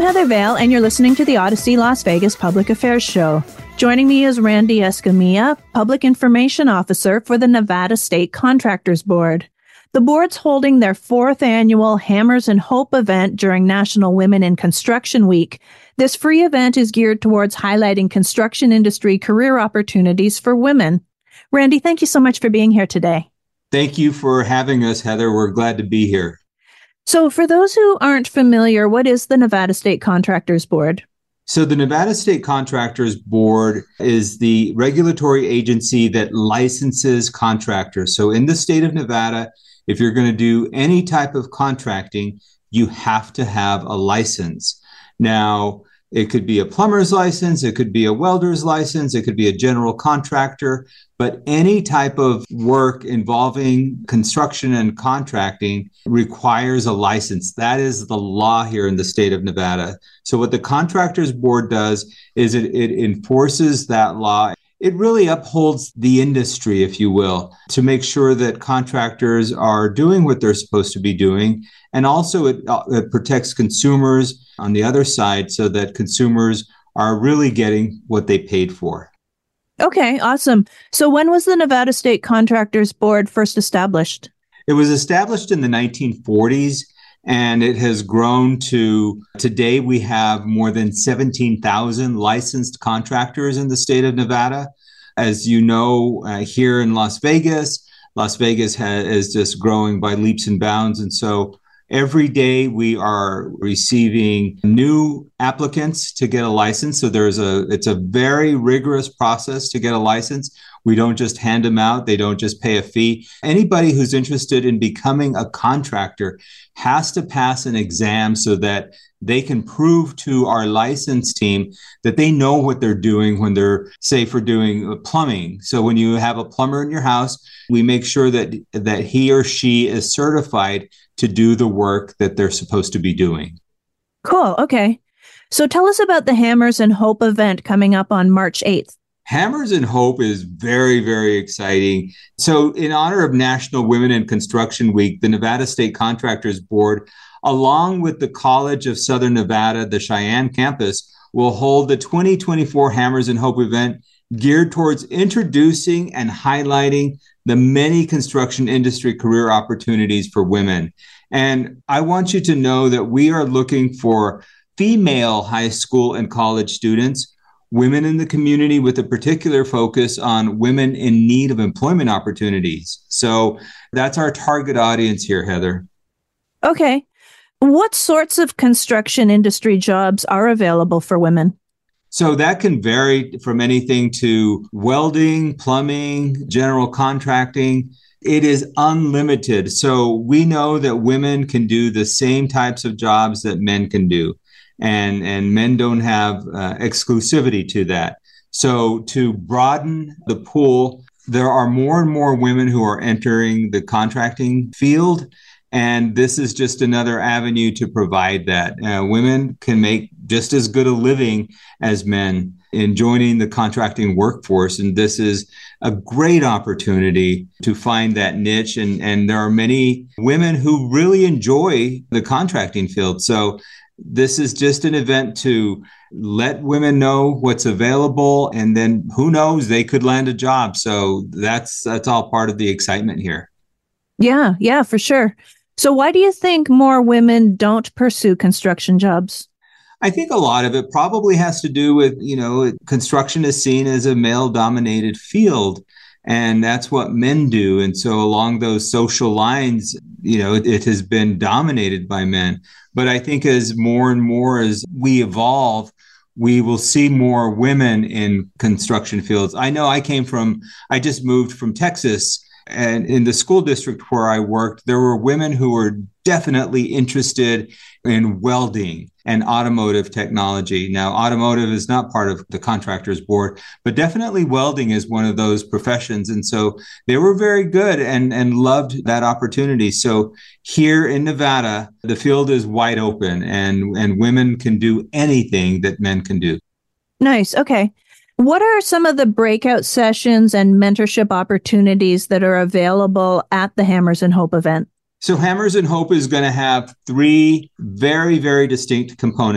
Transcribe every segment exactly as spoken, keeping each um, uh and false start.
Heather Vale, and you're listening to the Odyssey Las Vegas Public Affairs Show. Joining me is Randy Escamilla, Public Information Officer for the Nevada State Contractors Board. The board's holding their fourth annual Hammers and Hope event during National Women in Construction Week. This free event is geared towards highlighting construction industry career opportunities for women. Randy, thank you so much for being here today. Thank you for having us, Heather. We're glad to be here. So for those who aren't familiar, what is the Nevada State Contractors Board? So the Nevada State Contractors Board is the regulatory agency that licenses contractors. So in the state of Nevada, if you're going to do any type of contracting, you have to have a license. Now, it could be a plumber's license, it could be a welder's license, it could be a general contractor, but any type of work involving construction and contracting requires a license. That is the law here in the state of Nevada. So what the Contractors Board does is it, it enforces that law. It really upholds the industry, if you will, to make sure that contractors are doing what they're supposed to be doing. And also it, uh, it protects consumers on the other side so that consumers are really getting what they paid for. Okay, awesome. So when was the Nevada State Contractors Board first established? It was established in the nineteen forties, and it has grown to today we have more than seventeen thousand licensed contractors in the state of Nevada. As you know, uh, here in Las Vegas, Las Vegas ha- is just growing by leaps and bounds. And so every day we are receiving new applicants to get a license. So there's a, it's a very rigorous process to get a license. We don't just hand them out. They don't just pay a fee. Anybody who's interested in becoming a contractor has to pass an exam so that they can prove to our license team that they know what they're doing when they're, say, for doing plumbing. So when you have a plumber in your house, we make sure that, that he or she is certified to do the work that they're supposed to be doing. Cool. Okay. So tell us about the Hammers and Hope event coming up on March eighth. Hammers and Hope is very, very exciting. So in honor of National Women in Construction Week, the Nevada State Contractors Board, along with the College of Southern Nevada, the Cheyenne campus, will hold the twenty twenty-four Hammers and Hope event geared towards introducing and highlighting the many construction industry career opportunities for women. And I want you to know that we are looking for female high school and college students, women in the community with a particular focus on women in need of employment opportunities. So that's our target audience here, Heather. Okay. What sorts of construction industry jobs are available for women? So that can vary from anything to welding, plumbing, general contracting. It is unlimited. So we know that women can do the same types of jobs that men can do. And, and men don't have uh, exclusivity to that. So to broaden the pool, there are more and more women who are entering the contracting field. And this is just another avenue to provide that. Uh, women can make just as good a living as men in joining the contracting workforce. And this is a great opportunity to find that niche. And, and there are many women who really enjoy the contracting field. So this is just an event to let women know what's available, and then who knows, they could land a job. So that's that's all part of the excitement here. Yeah, yeah, for sure. So why do you think more women don't pursue construction jobs? I think a lot of it probably has to do with, you know, construction is seen as a male-dominated field, and that's what men do. And so along those social lines, you know, it, it has been dominated by men. But I think as more and more as we evolve, we will see more women in construction fields. I know I came from, I just moved from Texas, and in the school district where I worked, there were women who were definitely interested in welding and automotive technology. Now, automotive is not part of the Contractors Board, but definitely welding is one of those professions. And so they were very good and, and loved that opportunity. So here in Nevada, the field is wide open, and, and women can do anything that men can do. Nice. Okay. What are some of the breakout sessions and mentorship opportunities that are available at the Hammers and Hope event? So Hammers and Hope is going to have three very, very distinct components.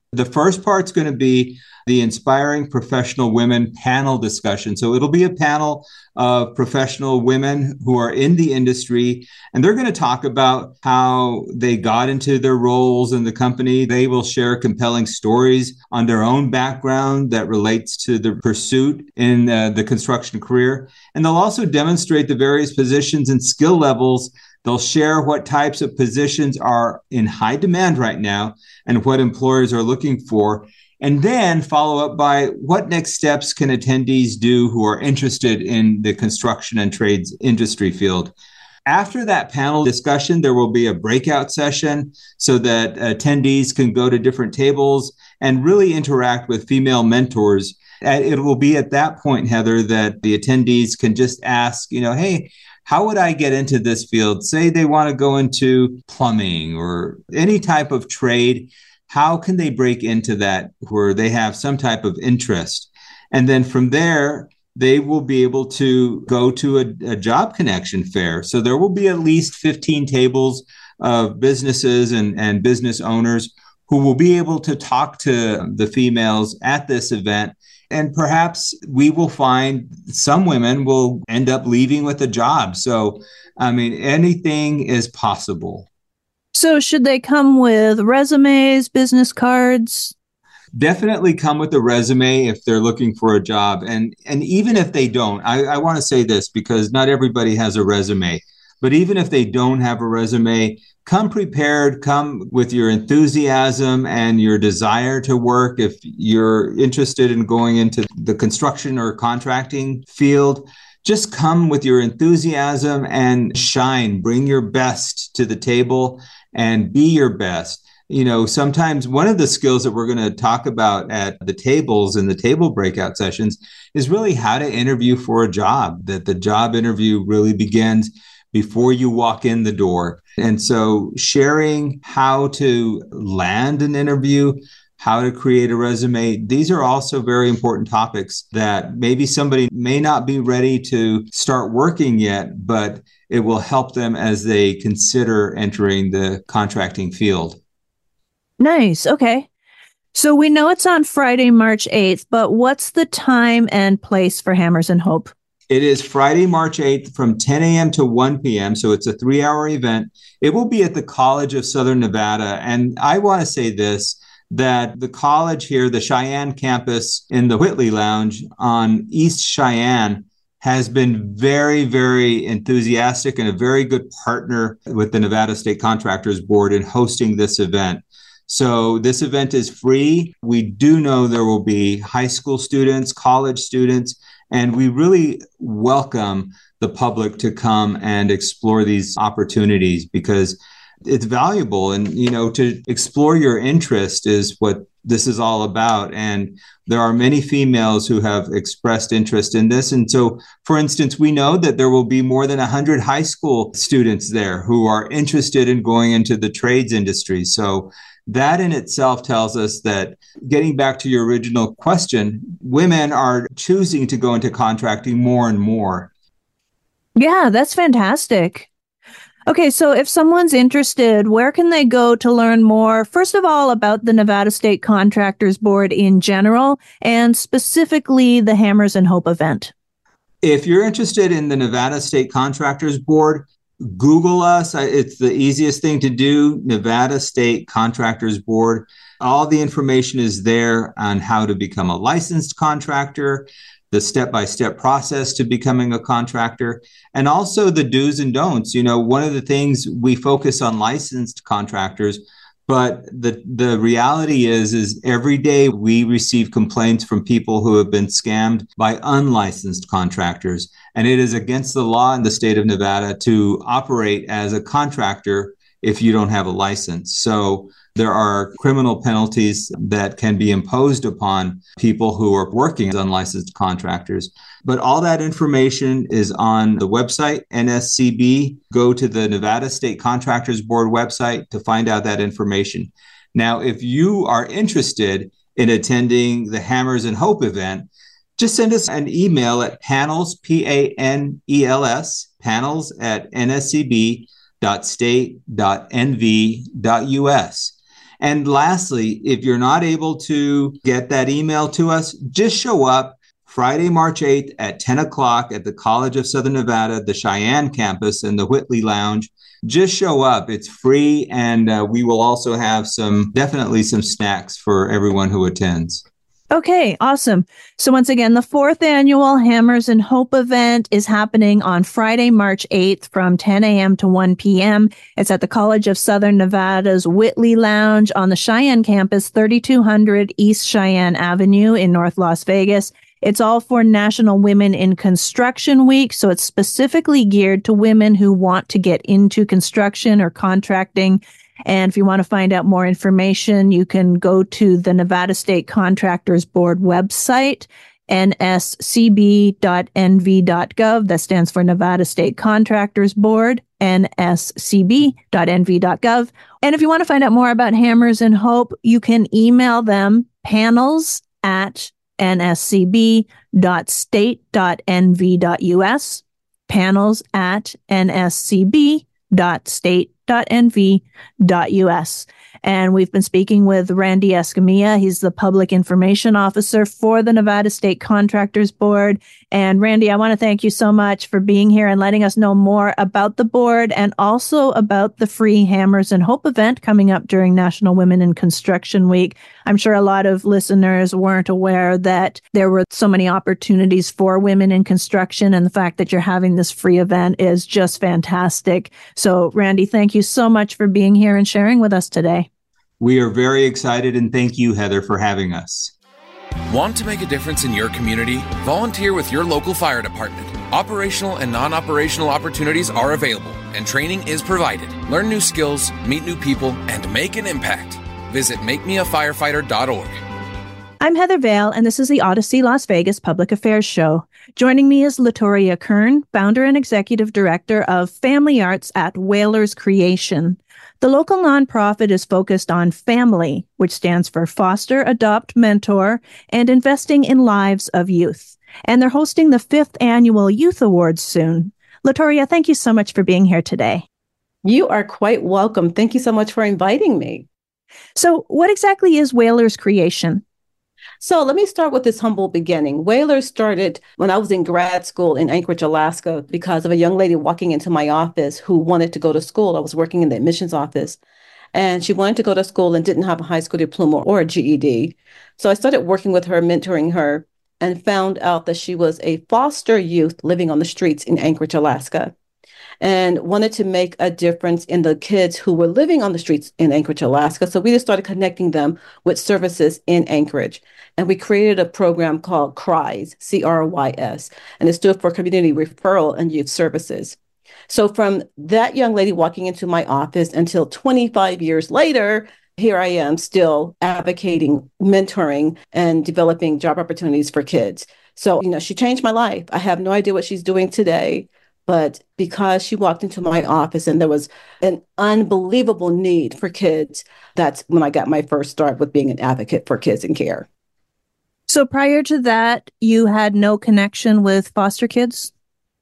The first part's going to be the Inspiring Professional Women panel discussion. So it'll be a panel of professional women who are in the industry, and they're going to talk about how they got into their roles in the company. They will share compelling stories on their own background that relates to the pursuit in uh, the construction career. And they'll also demonstrate the various positions and skill levels. They'll share what types of positions are in high demand right now and what employers are looking for. And then follow up by what next steps can attendees do who are interested in the construction and trades industry field. After that panel discussion, there will be a breakout session so that attendees can go to different tables and really interact with female mentors. It will be at that point, Heather, that the attendees can just ask, you know, hey, how would I get into this field? Say they want to go into plumbing or any type of trade. How can they break into that where they have some type of interest? And then from there, they will be able to go to a, a job connection fair. So there will be at least fifteen tables of businesses and, and business owners who will be able to talk to the females at this event. And perhaps we will find some women will end up leaving with a job. So, I mean, anything is possible. So should they come with resumes, business cards? Definitely come with a resume if they're looking for a job. And, and even if they don't, I, I want to say this because not everybody has a resume. But even if they don't have a resume, come prepared, come with your enthusiasm and your desire to work. If you're interested in going into the construction or contracting field, just come with your enthusiasm and shine. Bring your best to the table and be your best. You know, sometimes one of the skills that we're going to talk about at the tables and the table breakout sessions is really how to interview for a job, that the job interview really begins before you walk in the door. And so sharing how to land an interview, how to create a resume, these are also very important topics that maybe somebody may not be ready to start working yet, but it will help them as they consider entering the contracting field. Nice. Okay. So we know it's on Friday, March eighth, but what's the time and place for Hammers and Hope? It is Friday, March eighth from ten a.m. to one p.m. So it's a three-hour event. It will be at the College of Southern Nevada. And I want to say this, that the college here, the Cheyenne campus in the Whitley Lounge on East Cheyenne, has been very, very enthusiastic and a very good partner with the Nevada State Contractors Board in hosting this event. So this event is free. We do know there will be high school students, college students, and we really welcome the public to come and explore these opportunities because it's valuable. And, you know, to explore your interest is what this is all about. And there are many females who have expressed interest in this. And so, for instance, we know that there will be more than one hundred high school students there who are interested in going into the trades industry. So that in itself tells us that, getting back to your original question, women are choosing to go into contracting more and more. Yeah, that's fantastic. Okay, so if someone's interested, where can they go to learn more, first of all, about the Nevada State Contractors Board in general, and specifically the Hammers and Hope event? If you're interested in the Nevada State Contractors Board, Google us. It's the easiest thing to do, Nevada State Contractors Board. All the information is there on how to become a licensed contractor, the step-by-step process to becoming a contractor, and also the do's and don'ts. You know, one of the things we focus on licensed contractors, but the the reality is, is every day we receive complaints from people who have been scammed by unlicensed contractors. And it is against the law in the state of Nevada to operate as a contractor if you don't have a license. So there are criminal penalties that can be imposed upon people who are working as unlicensed contractors. But all that information is on the website, N S C B. Go to the Nevada State Contractors Board website to find out that information. Now, if you are interested in attending the Hammers and Hope event, just send us an email at panels, P A N E L S, panels at N S C B dot state dot N V dot U S. And lastly, if you're not able to get that email to us, just show up Friday, March eighth at ten o'clock at the College of Southern Nevada, the Cheyenne campus and the Whitley Lounge. Just show up. It's free. And uh, we will also have some, definitely some snacks for everyone who attends. Okay, awesome. So once again, the fourth annual Hammers and Hope event is happening on Friday, March eighth from ten a.m. to one p.m. It's at the College of Southern Nevada's Whitley Lounge on the Cheyenne campus, thirty-two hundred East Cheyenne Avenue in North Las Vegas. It's all for National Women in Construction Week, so it's specifically geared to women who want to get into construction or contracting. And if you want to find out more information, you can go to the Nevada State Contractors Board website, N S C B dot N V dot gov. That stands for Nevada State Contractors Board, N S C B dot N V dot gov. And if you want to find out more about Hammers and Hope, you can email them panels at N S C B dot state dot N V dot U S, panels at N S C B dot state dot N V dot U S. And we've been speaking with Randy Escamilla. He's the Public Information Officer for the Nevada State Contractors Board. And Randy, I want to thank you so much for being here and letting us know more about the board and also about the free Hammers and Hope event coming up during National Women in Construction Week. I'm sure a lot of listeners weren't aware that there were so many opportunities for women in construction, and the fact that you're having this free event is just fantastic. So, Randy, thank you so much for being here and sharing with us today. We are very excited, and thank you, Heather, for having us. Want to make a difference in your community? Volunteer with your local fire department. Operational and non-operational opportunities are available, and training is provided. Learn new skills, meet new people, and make an impact. Visit make me a firefighter dot org. I'm Heather Vale, and this is the Odyssey Las Vegas Public Affairs Show. Joining me is Latoria Kern, founder and executive director of Family Arts at Whalers Creation. The local nonprofit is focused on family, which stands for Foster, Adopt, Mentor, and investing in lives of youth. And they're hosting the fifth annual Youth Awards soon. Latoria, thank you so much for being here today. You are quite welcome. Thank you so much for inviting me. So what exactly is Whalers Creation? So let me start with this humble beginning. Whalers started when I was in grad school in Anchorage, Alaska, because of a young lady walking into my office who wanted to go to school. I was working in the admissions office, and she wanted to go to school and didn't have a high school diploma or a G E D. So I started working with her, mentoring her, and found out that she was a foster youth living on the streets in Anchorage, Alaska, and wanted to make a difference in the kids who were living on the streets in Anchorage, Alaska. So we just started connecting them with services in Anchorage. And we created a program called CRYS, C R Y S, and it stood for Community Referral and Youth Services. So from that young lady walking into my office until twenty-five years later, here I am still advocating, mentoring, and developing job opportunities for kids. So, you know, she changed my life. I have no idea what she's doing today, but because she walked into my office and there was an unbelievable need for kids, that's when I got my first start with being an advocate for kids in care. So prior to that, you had no connection with foster kids?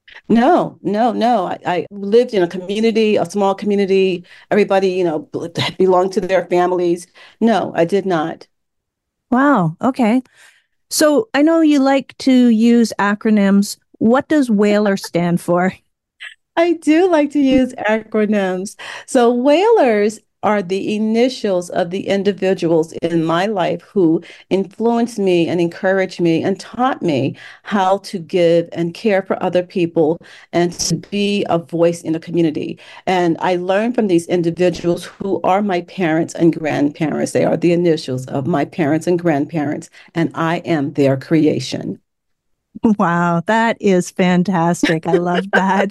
No, no, no. I, I lived in a community, a small community. Everybody, you know, belonged to their families. No, I did not. Wow. Okay. So I know you like to use acronyms. What does Whaler stand for? I do like to use acronyms. So Whalers are the initials of the individuals in my life who influenced me and encouraged me and taught me how to give and care for other people and to be a voice in a community. And I learned from these individuals who are my parents and grandparents. They are the initials of my parents and grandparents, and I am their creation. Wow, that is fantastic. I love that.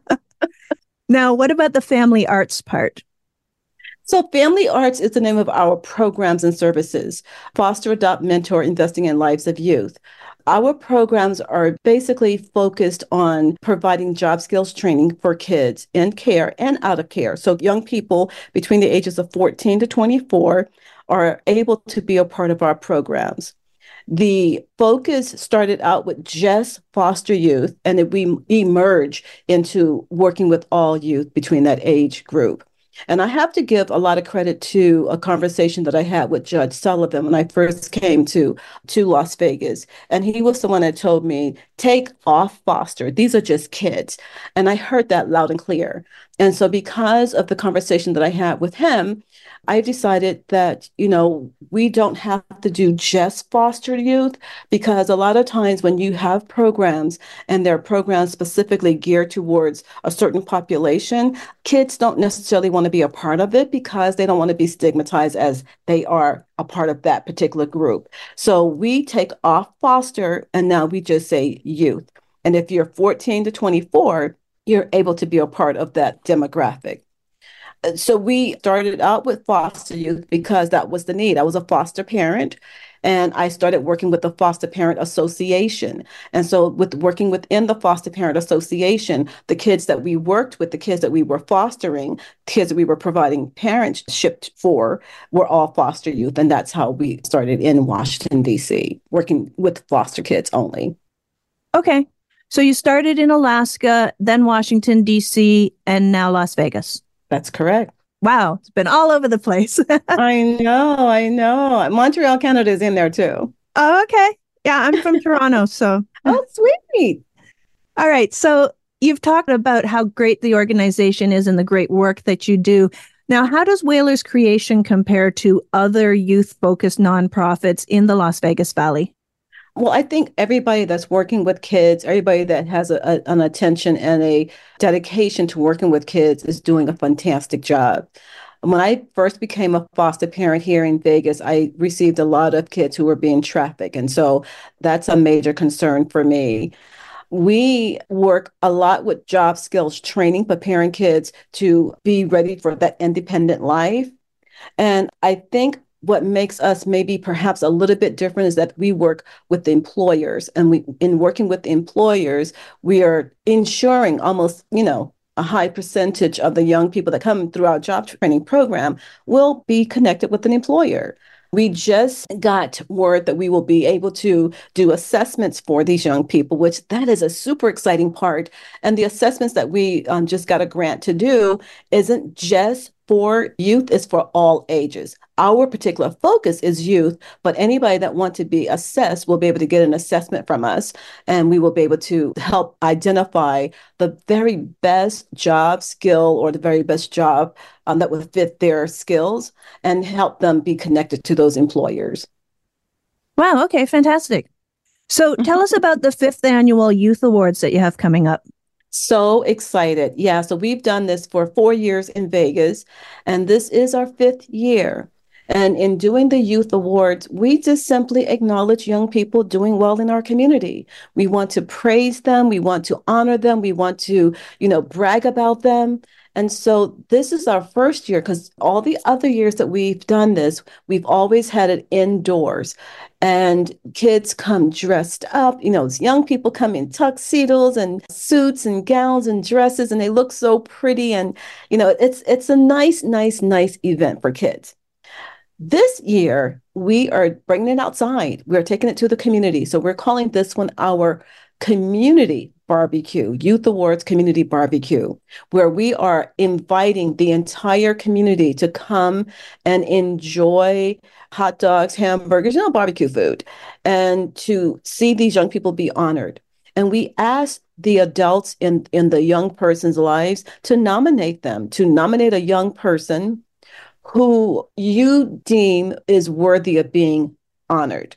Now, what about the family arts part? So Family Arts is the name of our programs and services. Foster, Adopt, Mentor, Investing in Lives of Youth. Our programs are basically focused on providing job skills training for kids in care and out of care. So young people between the ages of fourteen to twenty-four are able to be a part of our programs. The focus started out with just foster youth, and it, we emerge into working with all youth between that age group. And I have to give a lot of credit to a conversation that I had with Judge Sullivan when I first came to, to Las Vegas. And he was the one that told me, take off foster. These are just kids. And I heard that loud and clear. And so because of the conversation that I had with him, I decided that, you know, we don't have to do just foster youth, because a lot of times when you have programs and they're programs specifically geared towards a certain population, kids don't necessarily want to be a part of it because they don't want to be stigmatized as they are a part of that particular group. So we take off foster and now we just say youth. And if you're fourteen to twenty-four, you're able to be a part of that demographic. So we started out with foster youth because that was the need. I was a foster parent and I started working with the Foster Parent Association. And so with working within the Foster Parent Association, the kids that we worked with, the kids that we were fostering, kids that we were providing parentship for were all foster youth. And that's how we started in Washington, D C, working with foster kids only. Okay. So you started in Alaska, then Washington, D C, and now Las Vegas. That's correct. Wow, it's been all over the place. I know, I know. Montreal, Canada is in there too. Oh, okay. Yeah, I'm from Toronto, so. Oh, sweet. All right. So you've talked about how great the organization is and the great work that you do. Now, how does Whalers Creation compare to other youth-focused nonprofits in the Las Vegas Valley? Well, I think everybody that's working with kids, everybody that has a, a, an attention and a dedication to working with kids is doing a fantastic job. When I first became a foster parent here in Vegas, I received a lot of kids who were being trafficked. And so that's a major concern for me. We work a lot with job skills training, preparing kids to be ready for that independent life. And I think what makes us maybe perhaps a little bit different is that we work with the employers, and we, in working with the employers, we are ensuring almost, you know, a high percentage of the young people that come through our job training program will be connected with an employer. We just got word that we will be able to do assessments for these young people, which that is a super exciting part. And the assessments that we um, just got a grant to do isn't just for youth, it's for all ages. Our particular focus is youth, but anybody that wants to be assessed will be able to get an assessment from us, and we will be able to help identify the very best job skill or the very best job um, that would fit their skills and help them be connected to those employers. Wow. Okay. Fantastic. So tell us about the fifth annual Youth Awards that you have coming up. So excited. Yeah. So we've done this for four years in Vegas, and this is our fifth year. And in doing the Youth Awards, we just simply acknowledge young people doing well in our community. We want to praise them. We want to honor them. We want to, you know, brag about them. And so this is our first year, because all the other years that we've done this, we've always had it indoors. And kids come dressed up, you know, young people come in tuxedos and suits and gowns and dresses, and they look so pretty. And, you know, it's it's a nice, nice, nice event for kids. This year, we are bringing it outside. We're taking it to the community. So we're calling this one our community barbecue, Youth Awards Community Barbecue, where we are inviting the entire community to come and enjoy hot dogs, hamburgers, you know, barbecue food, and to see these young people be honored. And we ask the adults in, in the young person's lives to nominate them, to nominate a young person who you deem is worthy of being honored.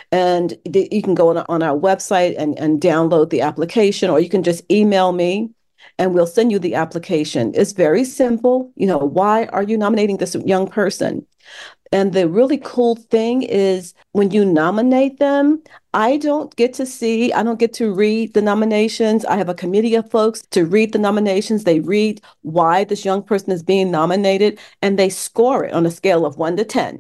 And th- you can go on, on our website and, and download the application, or you can just email me and we'll send you the application. It's very simple. You know, why are you nominating this young person? And the really cool thing is when you nominate them, I don't get to see, I don't get to read the nominations. I have a committee of folks to read the nominations. They read why this young person is being nominated, and they score it on a scale of one to ten.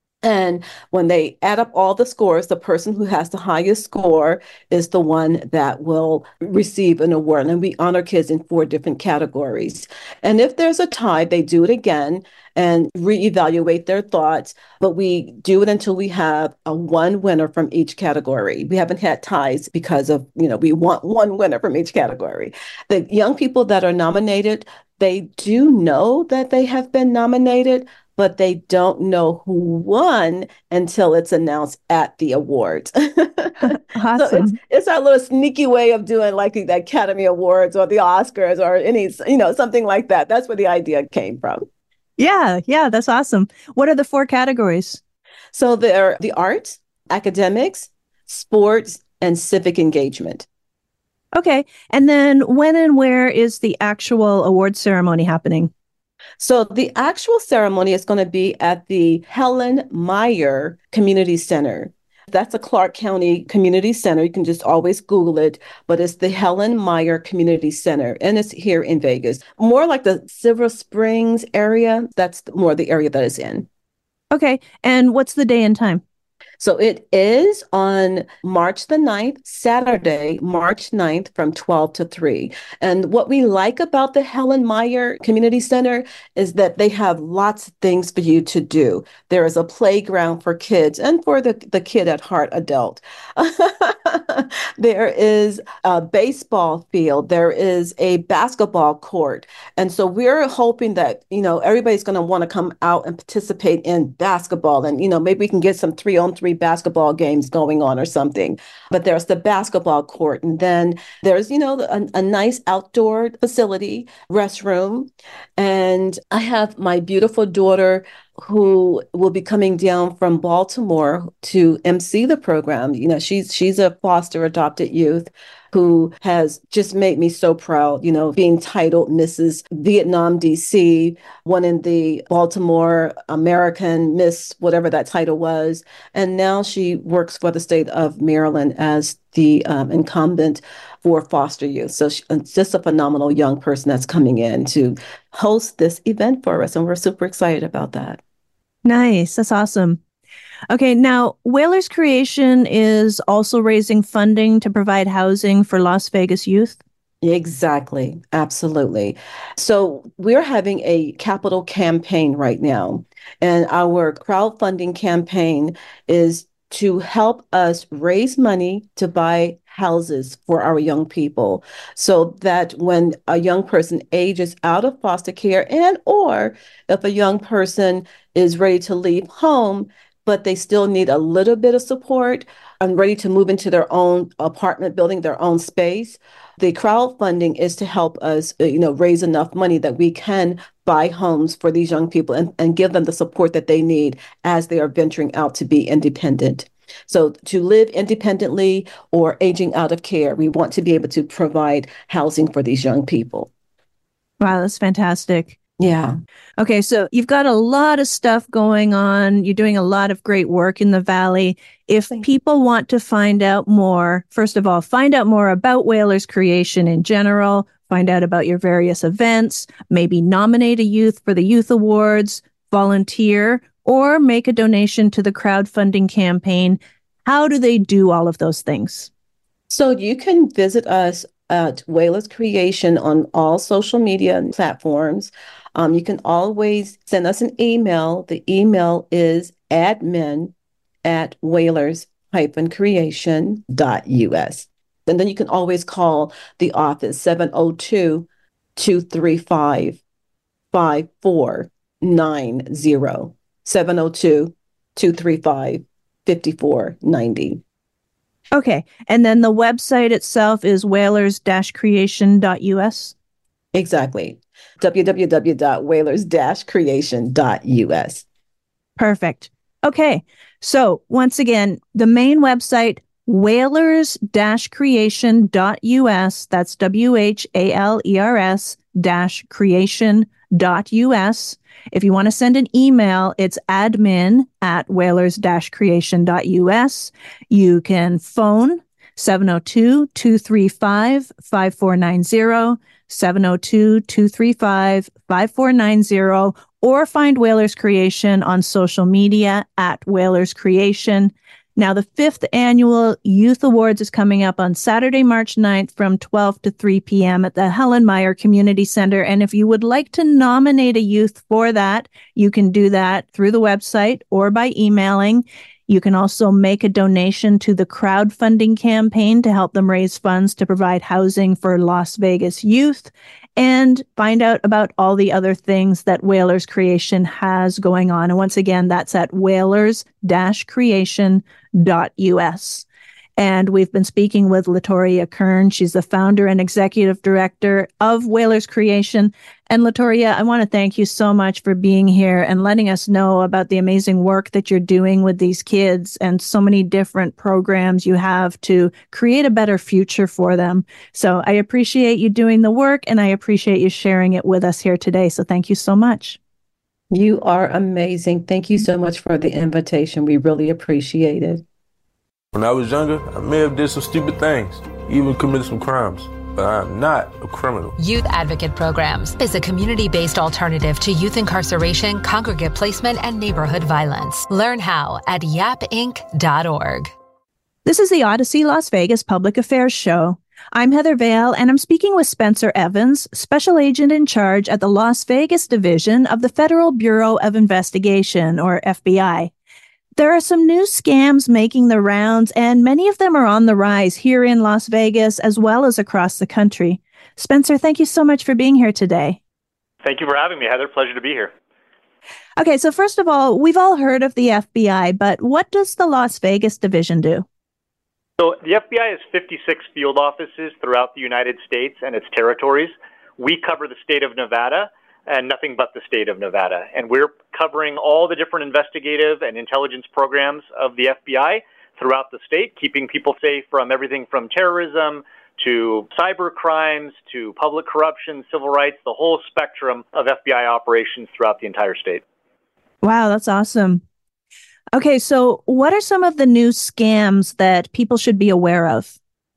And when they add up all the scores, the person who has the highest score is the one that will receive an award. And we honor kids in four different categories. And if there's a tie, they do it again and reevaluate their thoughts. But we do it until we have a one winner from each category. We haven't had ties because of, you know, we want one winner from each category. The young people that are nominated, They do know that they have been nominated, but they don't know who won until it's announced at the awards. So it's Awesome. it's our little sneaky way of doing like the Academy Awards or the Oscars or any, you know, something like that. That's where the idea came from. Yeah, yeah, that's awesome. What are the four categories? So there are the arts, academics, sports, and civic engagement. Okay. And then when and where is the actual award ceremony happening? So the actual ceremony is going to be at the Helen Meyer Community Center. That's a Clark County Community Center. You can just always Google it, but it's the Helen Meyer Community Center, and it's here in Vegas. More like the Silver Springs area. That's more the area that it's in. Okay. And what's the day and time? So it is on March the ninth, Saturday, March ninth from twelve to three. And what we like about the Helen Meyer Community Center is that they have lots of things for you to do. There is a playground for kids and for the, the kid at heart adult. There is a baseball field. There is a basketball court. And so we're hoping that, you know, everybody's going to want to come out and participate in basketball. And, you know, maybe we can get some three on three basketball games going on or something. But there's the basketball court. And then there's, you know, a, a nice outdoor facility, restroom. And I have my beautiful daughter who will be coming down from Baltimore to M C the program. You know, she's she's a foster adopted youth who has just made me so proud, you know, being titled Missus Vietnam D C, winning the Baltimore American Miss, whatever that title was. And now she works for the state of Maryland as the um, incumbent for foster youth. So she, it's just a phenomenal young person that's coming in to host this event for us. And we're super excited about that. Nice. That's awesome. Okay. Now, Whalers Creation is also raising funding to provide housing for Las Vegas youth. Exactly. Absolutely. So we're having a capital campaign right now, and our crowdfunding campaign is to help us raise money to buy houses for our young people so that when a young person ages out of foster care and or if a young person is ready to leave home, but they still need a little bit of support and ready to move into their own apartment building, their own space. The crowdfunding is to help us, you know, raise enough money that we can buy homes for these young people and, and give them the support that they need as they are venturing out to be independent. So to live independently or aging out of care, we want to be able to provide housing for these young people. Wow, that's fantastic. Yeah. Okay, so you've got a lot of stuff going on. You're doing a lot of great work in the Valley. If people want to find out more, first of all, find out more about Whalers Creation in general, find out about your various events, maybe nominate a youth for the Youth Awards, volunteer, or make a donation to the crowdfunding campaign. How do they do all of those things? So you can visit us at Whalers Creation on all social media platforms. Um, you can always send us an email. The email is admin at whalers creation dot u s. And then you can always call the office seven oh two, two three five, five four nine zero. seven oh two, two three five, five four nine zero. Okay. And then the website itself is whalers creation dot u s. Exactly. w w w dot whalers creation dot u s. Perfect. Okay. So once again, the main website, whalers creation dot u s. That's W H A L E R S dash creation dot u s. If you want to send an email, it's admin at whalers creation dot u s. You can phone seven oh two, two three five, five four nine zero, seven oh two, two three five, five four nine zero, or find Whalers Creation on social media at Whalers Creation. Now, the fifth annual Youth Awards is coming up on Saturday, March ninth from twelve to three p.m. at the Helen Meyer Community Center. And if you would like to nominate a youth for that, you can do that through the website or by emailing. You can also make a donation to the crowdfunding campaign to help them raise funds to provide housing for Las Vegas youth, and find out about all the other things that Whalers Creation has going on. And once again, that's at whalers dash creation dot U S. And we've been speaking with Latoria Kern. She's the founder and executive director of Whalers Creation. And Latoria, I want to thank you so much for being here and letting us know about the amazing work that you're doing with these kids and so many different programs you have to create a better future for them. So I appreciate you doing the work, and I appreciate you sharing it with us here today. So thank you so much. You are amazing. Thank you so much for the invitation. We really appreciate it. When I was younger, I may have did some stupid things, even committed some crimes, but I'm not a criminal. Youth Advocate Programs is a community-based alternative to youth incarceration, congregate placement, and neighborhood violence. Learn how at yap inc dot org. This is the Odyssey Las Vegas Public Affairs Show. I'm Heather Vale, and I'm speaking with Spencer Evans, Special Agent in charge at the Las Vegas Division of the Federal Bureau of Investigation, or F B I. There are some new scams making the rounds, and many of them are on the rise here in Las Vegas as well as across the country. Spencer, thank you so much for being here today. Thank you for having me, Heather. Pleasure to be here. Okay, so first of all, we've all heard of the F B I, but what does the Las Vegas division do? So the F B I has fifty-six field offices throughout the United States and its territories. We cover the state of Nevada and nothing but the state of Nevada. And we're covering all the different investigative and intelligence programs of the F B I throughout the state, keeping people safe from everything from terrorism to cyber crimes to public corruption, civil rights, the whole spectrum of F B I operations throughout the entire state. Wow, that's awesome. Okay, so what are some of the new scams that people should be aware of?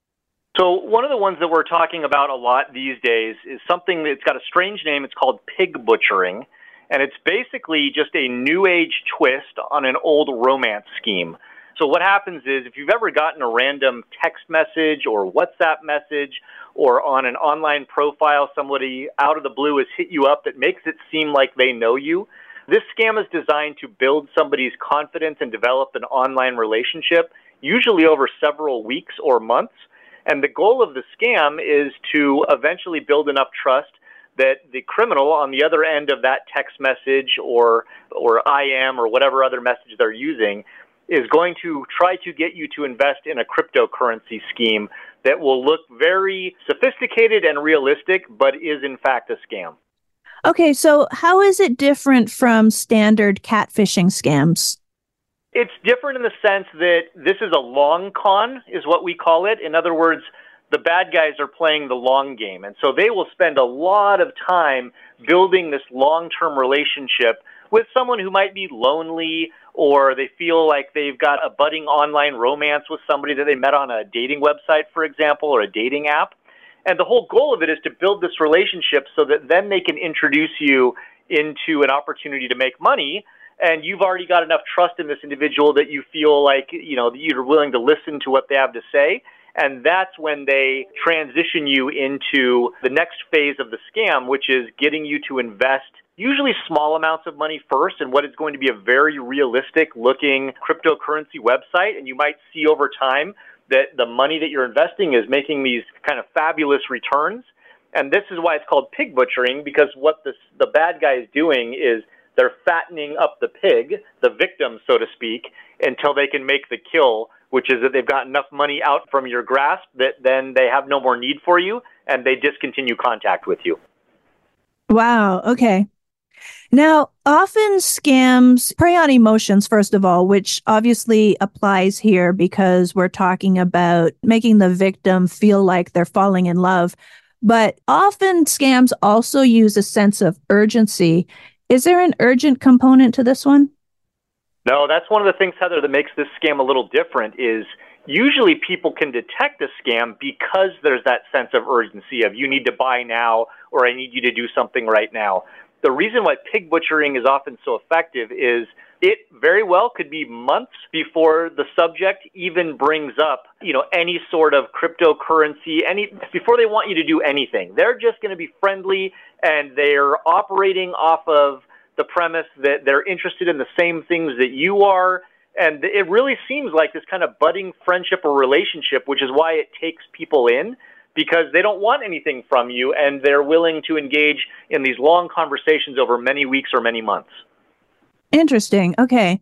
So one of the ones that we're talking about a lot these days is something that's got a strange name. It's called pig butchering, and it's basically just a new age twist on an old romance scheme. So what happens is if you've ever gotten a random text message or WhatsApp message or on an online profile, somebody out of the blue has hit you up that makes it seem like they know you, this scam is designed to build somebody's confidence and develop an online relationship, usually over several weeks or months. And the goal of the scam is to eventually build enough trust that the criminal on the other end of that text message or or I M or whatever other message they're using is going to try to get you to invest in a cryptocurrency scheme that will look very sophisticated and realistic, but is in fact a scam. Okay, so how is it different from standard catfishing scams? It's different in the sense that this is a long con, is what we call it. In other words, the bad guys are playing the long game. And so they will spend a lot of time building this long-term relationship with someone who might be lonely, or they feel like they've got a budding online romance with somebody that they met on a dating website, for example, or a dating app. And the whole goal of it is to build this relationship so that then they can introduce you into an opportunity to make money. And you've already got enough trust in this individual that you feel like, you know, that you're willing to listen to what they have to say. And that's when they transition you into the next phase of the scam, which is getting you to invest usually small amounts of money first in what is going to be a very realistic looking cryptocurrency website. And you might see over time that the money that you're investing is making these kind of fabulous returns. And this is why it's called pig butchering, because what this, the bad guy is doing is they're fattening up the pig, the victim, so to speak, until they can make the kill, which is that they've got enough money out from your grasp that then they have no more need for you and they discontinue contact with you. Wow. Okay. Now, often scams prey on emotions, first of all, which obviously applies here because we're talking about making the victim feel like they're falling in love. But often scams also use a sense of urgency. Is there an urgent component to this one? No, that's one of the things, Heather, that makes this scam a little different is usually people can detect a scam because there's that sense of urgency of you need to buy now or I need you to do something right now. The reason why pig butchering is often so effective is it very well could be months before the subject even brings up, you know, any sort of cryptocurrency, any before they want you to do anything. They're just going to be friendly and they're operating off of the premise that they're interested in the same things that you are. And it really seems like this kind of budding friendship or relationship, which is why it takes people in, because they don't want anything from you, and they're willing to engage in these long conversations over many weeks or many months. Interesting. Okay.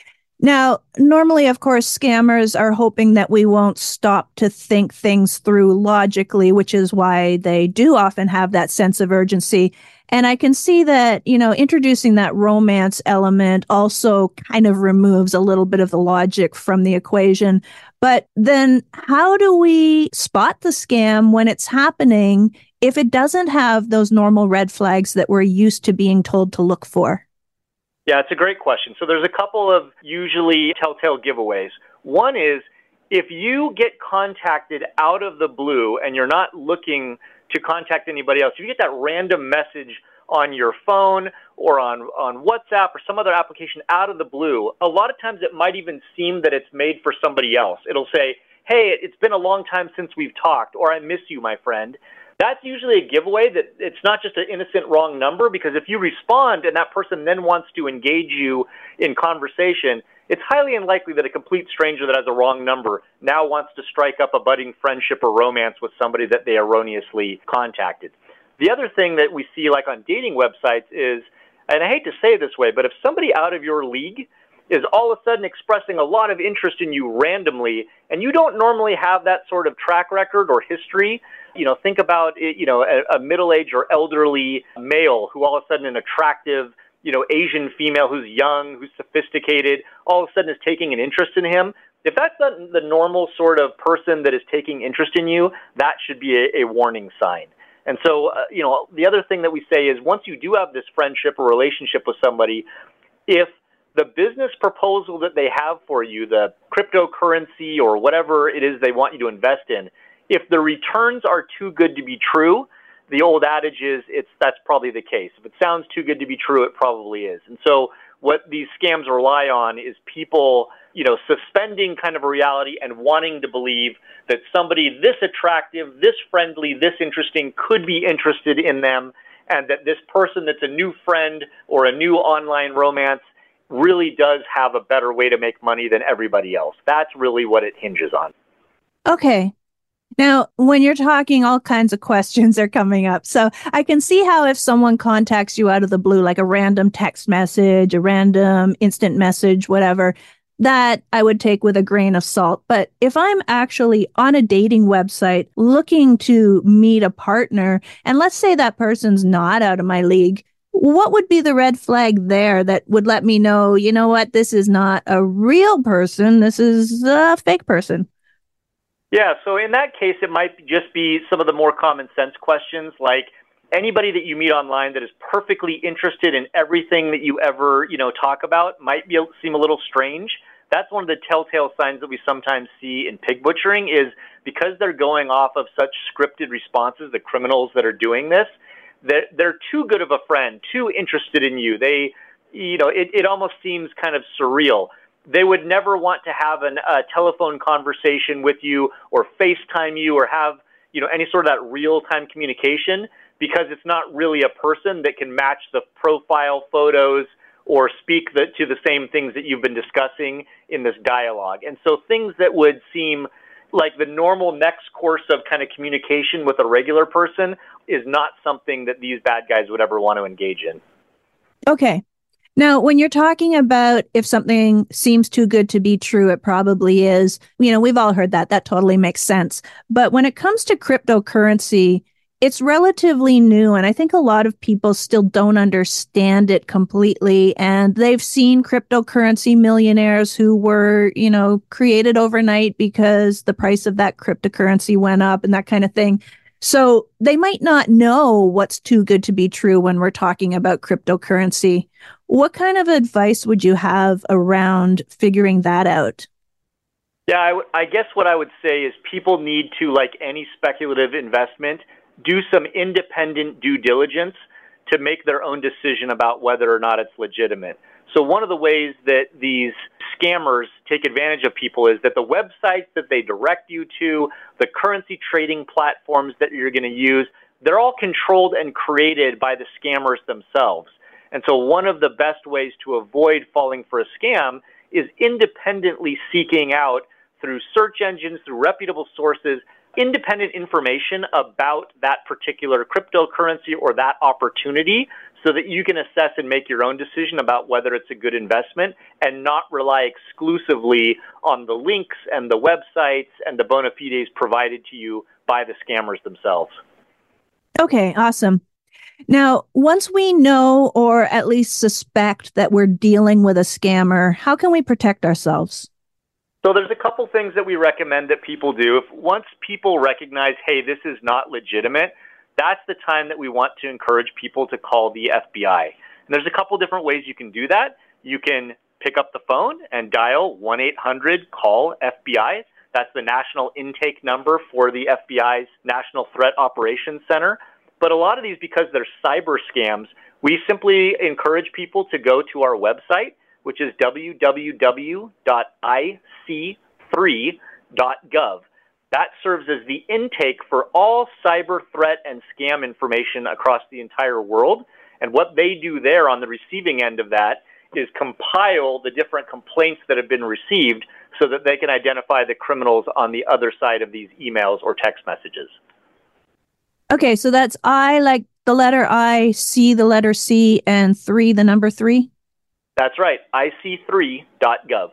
Now, normally, of course, scammers are hoping that we won't stop to think things through logically, which is why they do often have that sense of urgency. And I can see that, you know, introducing that romance element also kind of removes a little bit of the logic from the equation. But then how do we spot the scam when it's happening if it doesn't have those normal red flags that we're used to being told to look for? Yeah, it's a great question. So there's a couple of usually telltale giveaways. One is if you get contacted out of the blue and you're not looking to contact anybody else, if you get that random message on your phone or on, on WhatsApp or some other application out of the blue, a lot of times it might even seem that it's made for somebody else. It'll say, hey, it's been a long time since we've talked, or I miss you, my friend. That's usually a giveaway that it's not just an innocent wrong number, because if you respond and that person then wants to engage you in conversation, it's highly unlikely that a complete stranger that has a wrong number now wants to strike up a budding friendship or romance with somebody that they erroneously contacted. The other thing that we see, like on dating websites, is, and I hate to say it this way, but if somebody out of your league is all of a sudden expressing a lot of interest in you randomly, and you don't normally have that sort of track record or history, you know, think about it, you know, a, a middle-aged or elderly male who all of a sudden an attractive, you know, Asian female who's young, who's sophisticated, all of a sudden is taking an interest in him. If that's not the normal sort of person that is taking interest in you, that should be a, a warning sign. And so, uh, you know, the other thing that we say is once you do have this friendship or relationship with somebody, if the business proposal that they have for you, the cryptocurrency or whatever it is they want you to invest in, if the returns are too good to be true, the old adage is it's that's probably the case. If it sounds too good to be true, it probably is. And so what these scams rely on is people, you know, suspending kind of a reality and wanting to believe that somebody this attractive, this friendly, this interesting could be interested in them, and that this person that's a new friend or a new online romance really does have a better way to make money than everybody else. That's really what it hinges on. Okay. Now, when you're talking, all kinds of questions are coming up. So I can see how if someone contacts you out of the blue, like a random text message, a random instant message, whatever, that I would take with a grain of salt. But if I'm actually on a dating website looking to meet a partner, and let's say that person's not out of my league, what would be the red flag there that would let me know, you know what, this is not a real person, this is a fake person? Yeah, so in that case, it might just be some of the more common sense questions, like anybody that you meet online that is perfectly interested in everything that you ever, you know, talk about might be seem a little strange. That's one of the telltale signs that we sometimes see in pig butchering is because they're going off of such scripted responses, the criminals that are doing this, that they're too good of a friend, too interested in you. They, you know, it, it almost seems kind of surreal. They would never want to have an, a telephone conversation with you or FaceTime you or have, you know, any sort of that real-time communication because it's not really a person that can match the profile photos or speak the, to the same things that you've been discussing in this dialogue. And so things that would seem like the normal next course of kind of communication with a regular person is not something that these bad guys would ever want to engage in. Okay. Now, when you're talking about if something seems too good to be true, it probably is. You know, we've all heard that. That totally makes sense. But when it comes to cryptocurrency, it's relatively new. And I think a lot of people still don't understand it completely. And they've seen cryptocurrency millionaires who were, you know, created overnight because the price of that cryptocurrency went up and that kind of thing. So they might not know what's too good to be true when we're talking about cryptocurrency. What kind of advice would you have around figuring that out? Yeah, I, w- I guess what I would say is people need to, like any speculative investment, do some independent due diligence to make their own decision about whether or not it's legitimate. So one of the ways that these scammers take advantage of people is that the websites that they direct you to, the currency trading platforms that you're going to use, they're all controlled and created by the scammers themselves. And so one of the best ways to avoid falling for a scam is independently seeking out through search engines, through reputable sources, independent information about that particular cryptocurrency or that opportunity so that you can assess and make your own decision about whether it's a good investment and not rely exclusively on the links and the websites and the bona fides provided to you by the scammers themselves. Okay, awesome. Now, once we know or at least suspect that we're dealing with a scammer, how can we protect ourselves? So there's a couple things that we recommend that people do. If once people recognize, hey, this is not legitimate, that's the time that we want to encourage people to call the F B I. And there's a couple different ways you can do that. You can pick up the phone and dial one eight hundred call F B I. That's the national intake number for the F B I's National Threat Operations Center. But a lot of these, because they're cyber scams, we simply encourage people to go to our website, which is w w w dot i c three dot gov. That serves as the intake for all cyber threat and scam information across the entire world. And what they do there on the receiving end of that is compile the different complaints that have been received so that they can identify the criminals on the other side of these emails or text messages. Okay, so that's I, like the letter I, C, the letter C, and three, the number three? That's right, i c three dot gov.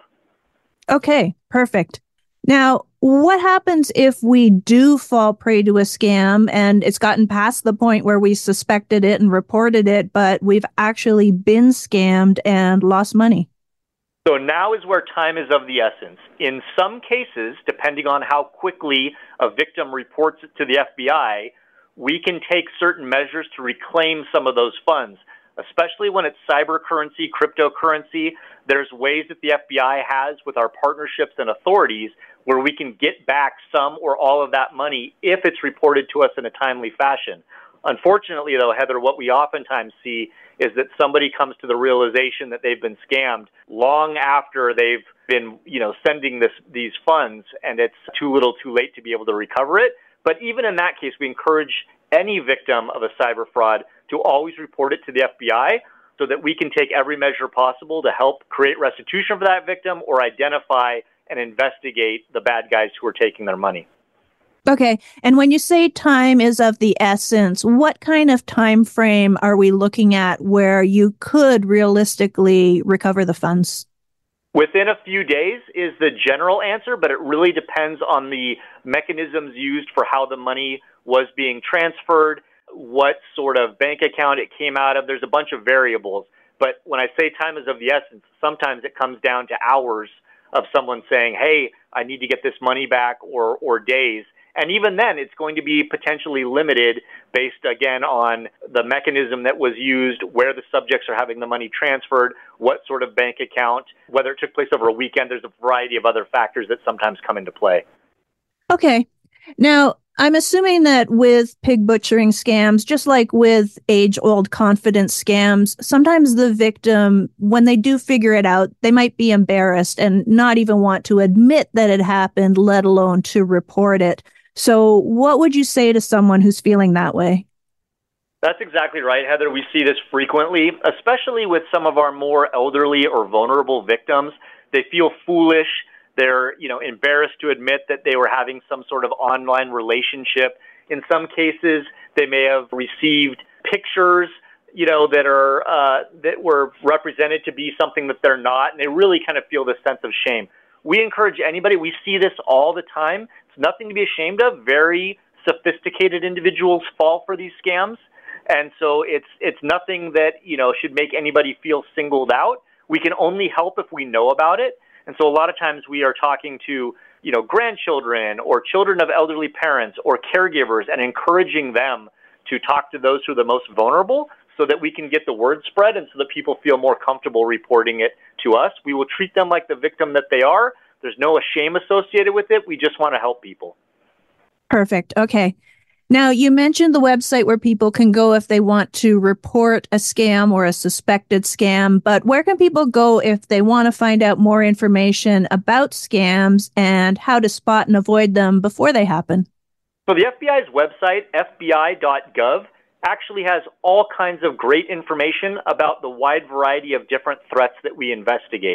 Okay, perfect. Now, what happens if we do fall prey to a scam and it's gotten past the point where we suspected it and reported it, but we've actually been scammed and lost money? So now is where time is of the essence. In some cases, depending on how quickly a victim reports it to the F B I, we can take certain measures to reclaim some of those funds. Especially when it's cyber currency, cryptocurrency, there's ways that the F B I has with our partnerships and authorities where we can get back some or all of that money if it's reported to us in a timely fashion. Unfortunately, though, Heather, what we oftentimes see is that somebody comes to the realization that they've been scammed long after they've been, you know, sending this these funds, and it's too little too late to be able to recover it. But even in that case, we encourage any victim of a cyber fraud to always report it to the F B I so that we can take every measure possible to help create restitution for that victim or identify and investigate the bad guys who are taking their money. Okay, and when you say time is of the essence, what kind of time frame are we looking at where you could realistically recover the funds? Within a few days is the general answer, but it really depends on the mechanisms used for how the money was being transferred, what sort of bank account it came out of. There's a bunch of variables. But when I say time is of the essence, sometimes it comes down to hours of someone saying, hey, I need to get this money back, or or days. And even then, it's going to be potentially limited based, again, on the mechanism that was used, where the subjects are having the money transferred, what sort of bank account, whether it took place over a weekend. There's a variety of other factors that sometimes come into play. Okay. Now, I'm assuming that with pig butchering scams, just like with age-old confidence scams, sometimes the victim, when they do figure it out, they might be embarrassed and not even want to admit that it happened, let alone to report it. So what would you say to someone who's feeling that way? That's exactly right, Heather. We see this frequently, especially with some of our more elderly or vulnerable victims. They feel foolish. They're, you know, embarrassed to admit that they were having some sort of online relationship. In some cases, they may have received pictures, you know, that are uh, that were represented to be something that they're not, and they really kind of feel this sense of shame. We encourage anybody. We see this all the time. It's nothing to be ashamed of. Very sophisticated individuals fall for these scams, and so it's it's nothing that, you know, should make anybody feel singled out. We can only help if we know about it. And so a lot of times we are talking to, you know, grandchildren or children of elderly parents or caregivers and encouraging them to talk to those who are the most vulnerable so that we can get the word spread and so that people feel more comfortable reporting it to us. We will treat them like the victim that they are. There's no shame associated with it. We just want to help people. Perfect. Okay. Now, you mentioned the website where people can go if they want to report a scam or a suspected scam, but where can people go if they want to find out more information about scams and how to spot and avoid them before they happen? So the F B I's website, f b i dot gov, actually has all kinds of great information about the wide variety of different threats that we investigate.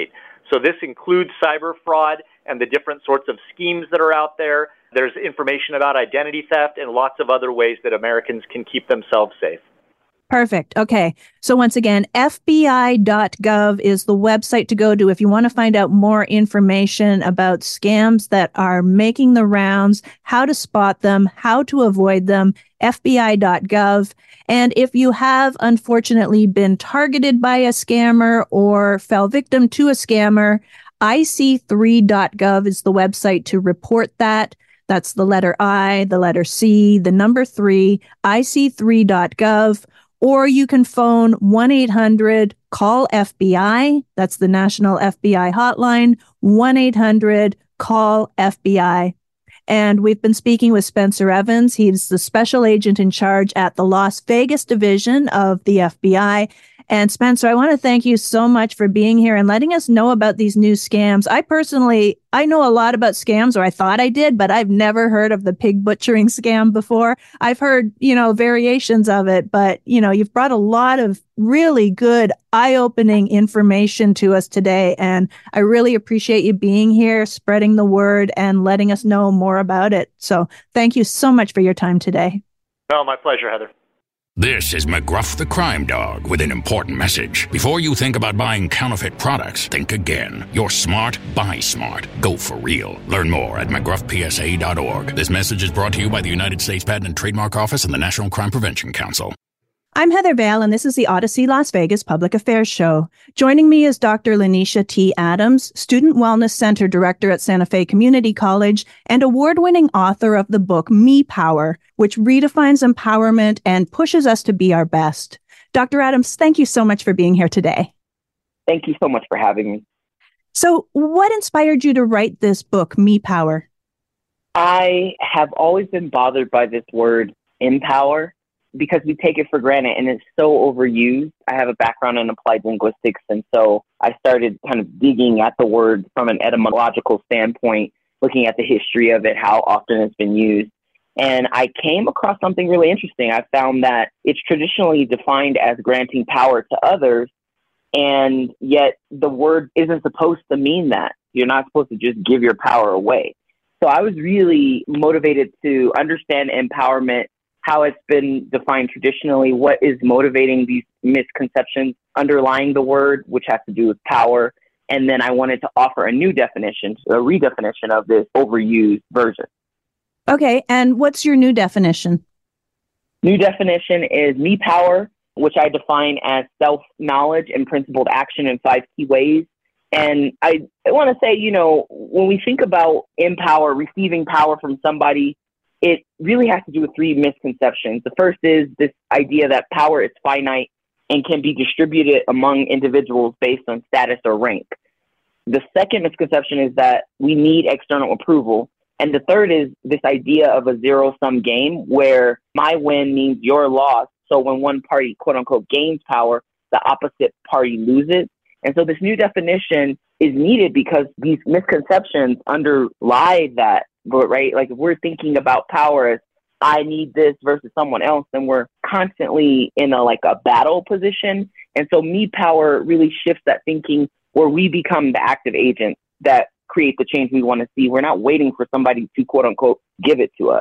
So this includes cyber fraud and the different sorts of schemes that are out there. There's information about identity theft and lots of other ways that Americans can keep themselves safe. Perfect. Okay. So once again, F B I dot gov is the website to go to if you want to find out more information about scams that are making the rounds, how to spot them, how to avoid them, F B I dot gov. And if you have unfortunately been targeted by a scammer or fell victim to a scammer, I C three dot gov is the website to report that. That's the letter I, the letter C, the number three, I C three dot gov. Or you can phone one eight hundred call F B I. That's the National F B I hotline, one eight hundred call F B I. And we've been speaking with Spencer Evans. He's the special agent in charge at the Las Vegas division of the F B I. And Spencer, I want to thank you so much for being here and letting us know about these new scams. I personally, I know a lot about scams, or I thought I did, but I've never heard of the pig butchering scam before. I've heard, you know, variations of it, but, you know, you've brought a lot of really good, eye-opening information to us today. And I really appreciate you being here, spreading the word, and letting us know more about it. So thank you so much for your time today. Oh, my pleasure, Heather. This is McGruff the Crime Dog with an important message. Before you think about buying counterfeit products, think again. You're smart, buy smart. Go for real. Learn more at mcgruff p s a dot org. This message is brought to you by the United States Patent and Trademark Office and the National Crime Prevention Council. I'm Heather Vale, and this is the Odyssey Las Vegas Public Affairs Show. Joining me is Doctor Lanisha T. Adams, Student Wellness Center Director at Santa Fe Community College and award-winning author of the book Me Power, which redefines empowerment and pushes us to be our best. Doctor Adams, thank you so much for being here today. Thank you so much for having me. So what inspired you to write this book, Me Power? I have always been bothered by this word, empower, because we take it for granted and it's so overused. I have a background in applied linguistics, and so I started kind of digging at the word from an etymological standpoint, looking at the history of it, how often it's been used. And I came across something really interesting. I found that it's traditionally defined as granting power to others, and yet the word isn't supposed to mean that. You're not supposed to just give your power away. So I was really motivated to understand empowerment, how it's been defined traditionally, what is motivating these misconceptions underlying the word, which has to do with power. And then I wanted to offer a new definition, a redefinition of this overused version. Okay, and what's your new definition? New definition is me power, which I define as self-knowledge and principled action in five key ways. And I, I want to say, you know, when we think about empower, receiving power from somebody, it really has to do with three misconceptions. The first is this idea that power is finite and can be distributed among individuals based on status or rank. The second misconception is that we need external approval. And the third is this idea of a zero-sum game where my win means your loss. So when one party, quote unquote, gains power, the opposite party loses. And so this new definition is needed because these misconceptions underlie that. But right, like if we're thinking about power as I need this versus someone else, then we're constantly in a like a battle position. And so me power really shifts that thinking where we become the active agents that create the change we want to see. We're not waiting for somebody to quote unquote give it to us.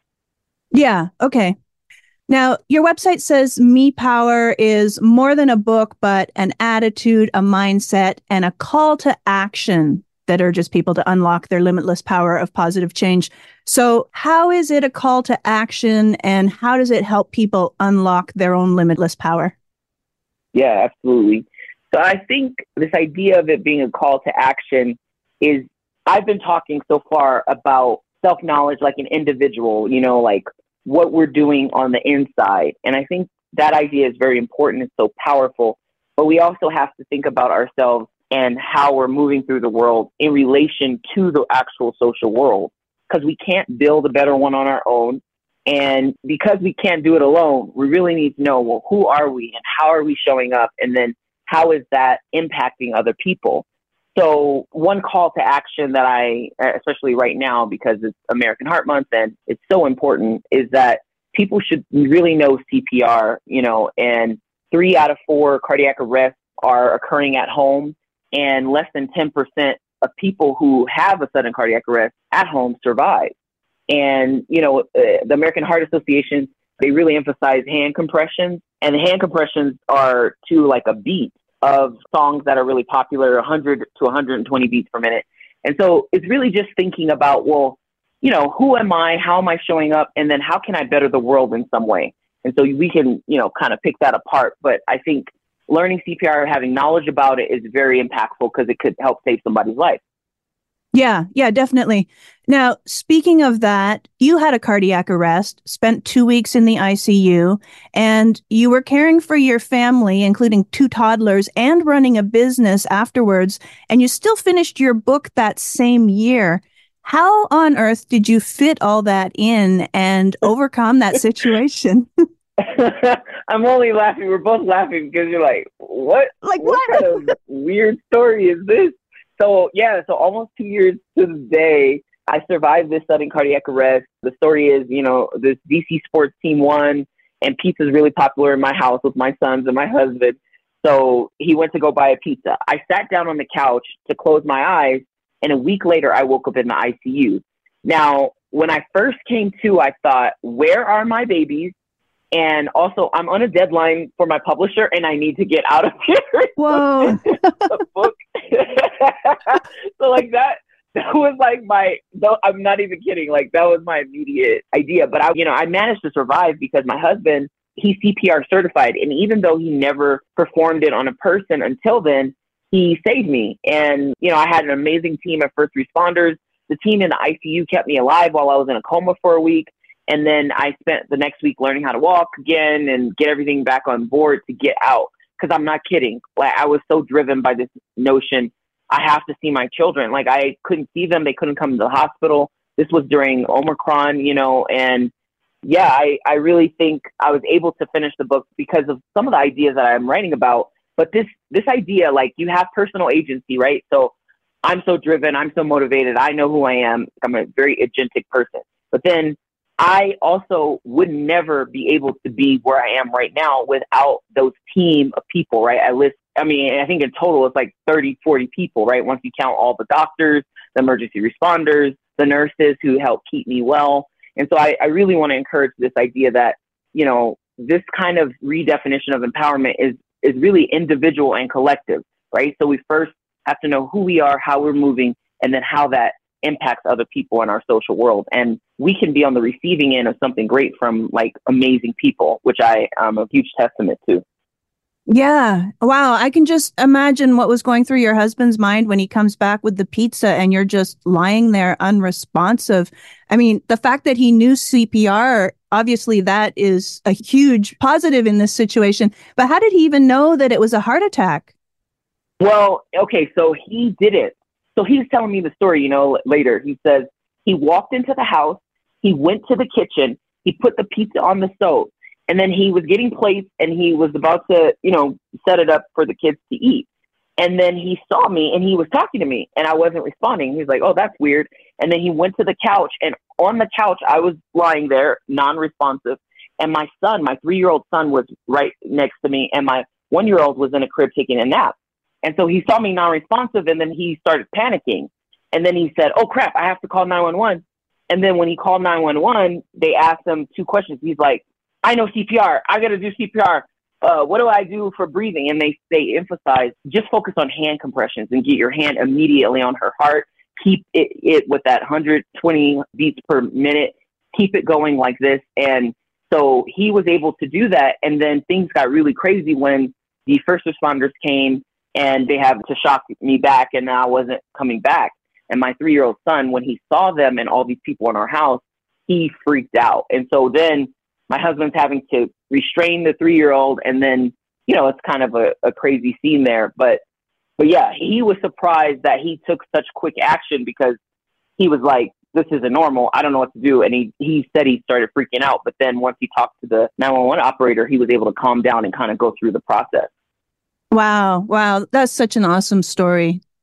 Yeah. Okay. Now, your website says Me Power is more than a book, but an attitude, a mindset, and a call to action that urges people to unlock their limitless power of positive change. So how is it a call to action, and how does it help people unlock their own limitless power? Yeah, absolutely. So I think this idea of it being a call to action is, I've been talking so far about self-knowledge like an individual, you know, like what we're doing on the inside. And I think that idea is very important. It's so powerful. But we also have to think about ourselves and how we're moving through the world in relation to the actual social world, because we can't build a better one on our own. And because we can't do it alone, we really need to know, well, who are we and how are we showing up? And then how is that impacting other people? So one call to action that I, especially right now, because it's American Heart Month and it's so important, is that people should really know C P R, you know, and three out of four cardiac arrests are occurring at home. and less than ten percent of people who have a sudden cardiac arrest at home survive. And, you know, uh, the American Heart Association, they really emphasize hand compressions, and the hand compressions are to like a beat of songs that are really popular, one hundred to one hundred twenty beats per minute. And so it's really just thinking about, well, you know, who am I? How am I showing up? And then how can I better the world in some way? And so we can, you know, kind of pick that apart. But I think learning C P R, having knowledge about it is very impactful because it could help save somebody's life. Yeah, yeah, definitely. Now, speaking of that, you had a cardiac arrest, spent two weeks in the I C U, and you were caring for your family, including two toddlers, and running a business afterwards, and you still finished your book that same year. How on earth did you fit all that in and overcome that situation? I'm only laughing. We're both laughing because you're like, what? Like what? What kind of weird story is this? So, yeah, so almost two years to the day, I survived this sudden cardiac arrest. The story is, you know, this D C sports team won, and pizza is really popular in my house with my sons and my husband. So he went to go buy a pizza. I sat down on the couch to close my eyes, and a week later, I woke up in the I C U. Now, when I first came to, I thought, where are my babies? And also, I'm on a deadline for my publisher, and I need to get out of here. Whoa. The book. So, like, that, that was like my, no, I'm not even kidding. Like, that was my immediate idea. But, I, you know, I managed to survive because my husband, he's C P R certified. And even though he never performed it on a person until then, he saved me. And, you know, I had an amazing team of first responders. The team in the I C U kept me alive while I was in a coma for a week. And then I spent the next week learning how to walk again and get everything back on board to get out. Because I'm not kidding. Like, I was so driven by this notion, I have to see my children. Like, I couldn't see them. They couldn't come to the hospital. This was during Omicron, you know, and yeah, I, I really think I was able to finish the book because of some of the ideas that I'm writing about. But this, this idea, like, you have personal agency, right? So I'm so driven. I'm so motivated. I know who I am. I'm a very agentic person. But then I also would never be able to be where I am right now without those team of people, right? I list, I mean, I think in total it's like thirty, forty people, right? Once you count all the doctors, the emergency responders, the nurses who help keep me well. And so I, I really want to encourage this idea that, you know, this kind of redefinition of empowerment is, is really individual and collective, right? So we first have to know who we are, how we're moving, and then how that impacts other people in our social world. And we can be on the receiving end of something great from like amazing people, which I am a huge testament to. Yeah. Wow. I can just imagine what was going through your husband's mind when he comes back with the pizza and you're just lying there unresponsive. I mean, the fact that he knew C P R, obviously that is a huge positive in this situation. But how did he even know that it was a heart attack? Well, okay, so he did it. So he was telling me the story, you know, later. He says he walked into the house, he went to the kitchen, he put the pizza on the stove, and then he was getting plates and he was about to, you know, set it up for the kids to eat. And then he saw me and he was talking to me and I wasn't responding. He was like, oh, that's weird. And then he went to the couch, and on the couch, I was lying there, non-responsive. And my son, my three-year-old son was right next to me, and my one-year-old was in a crib taking a nap. And so he saw me non-responsive, and then he started panicking. And then he said, oh, crap, I have to call nine one one. And then when he called nine one one, they asked him two questions. He's like, I know C P R. I got to do C P R. Uh, what do I do for breathing? And they, they emphasize, just focus on hand compressions and get your hand immediately on her heart. Keep it, it with that one hundred twenty beats per minute. Keep it going like this. And so he was able to do that. And then things got really crazy when the first responders came and they had to shock me back, and I wasn't coming back. And my three-year-old son, when he saw them and all these people in our house, he freaked out. And so then my husband's having to restrain the three-year-old, and then, you know, it's kind of a, a crazy scene there. But, but yeah, he was surprised that he took such quick action because he was like, this isn't normal. I don't know what to do. And he, he said he started freaking out. But then once he talked to the nine one one operator, he was able to calm down and kind of go through the process. Wow. Wow. That's such an awesome story.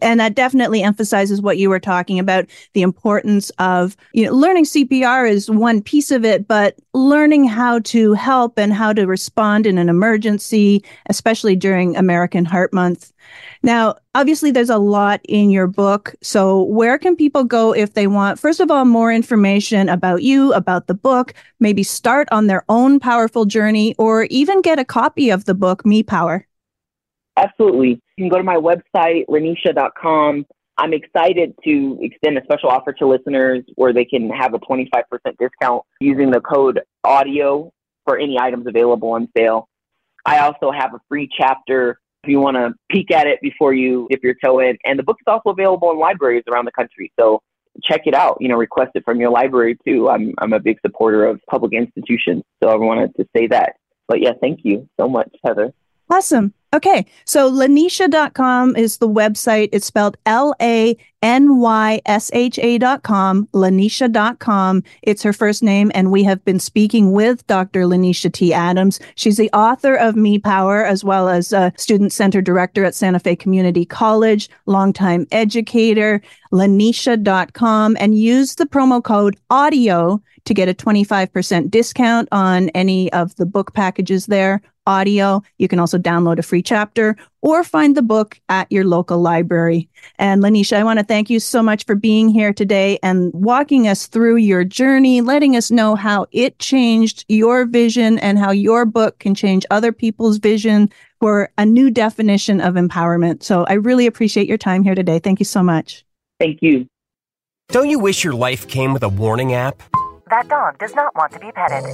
And that definitely emphasizes what you were talking about, the importance of, you know, learning C P R is one piece of it, but learning how to help and how to respond in an emergency, especially during American Heart Month. Now, obviously, there's a lot in your book. So where can people go if they want, first of all, more information about you, about the book, maybe start on their own powerful journey, or even get a copy of the book, Me Power? Absolutely. You can go to my website, lanisha dot com. I'm excited to extend a special offer to listeners where they can have a twenty-five percent discount using the code AUDIO for any items available on sale. I also have a free chapter if you want to peek at it before you dip your toe in. And the book is also available in libraries around the country. So check it out, you know, request it from your library too. I'm I'm a big supporter of public institutions. So I wanted to say that. But yeah, thank you so much, Heather. Awesome. Okay. So lanisha dot com is the website. It's spelled L A N Y S H A dot com, lanisha dot com. It's her first name. And we have been speaking with Doctor Lanisha T. Adams. She's the author of Me Power, as well as a student center director at Santa Fe Community College, longtime educator, lanisha dot com, and use the promo code AUDIO to get a twenty-five percent discount on any of the book packages there. Audio. You can also download a free chapter or find the book at your local library. And Lanisha, I want to thank you so much for being here today and walking us through your journey, letting us know how it changed your vision and how your book can change other people's vision for a new definition of empowerment. So I really appreciate your time here today. Thank you so much. Thank you. Don't you wish your life came with a warning app? That dog does not want to be petted.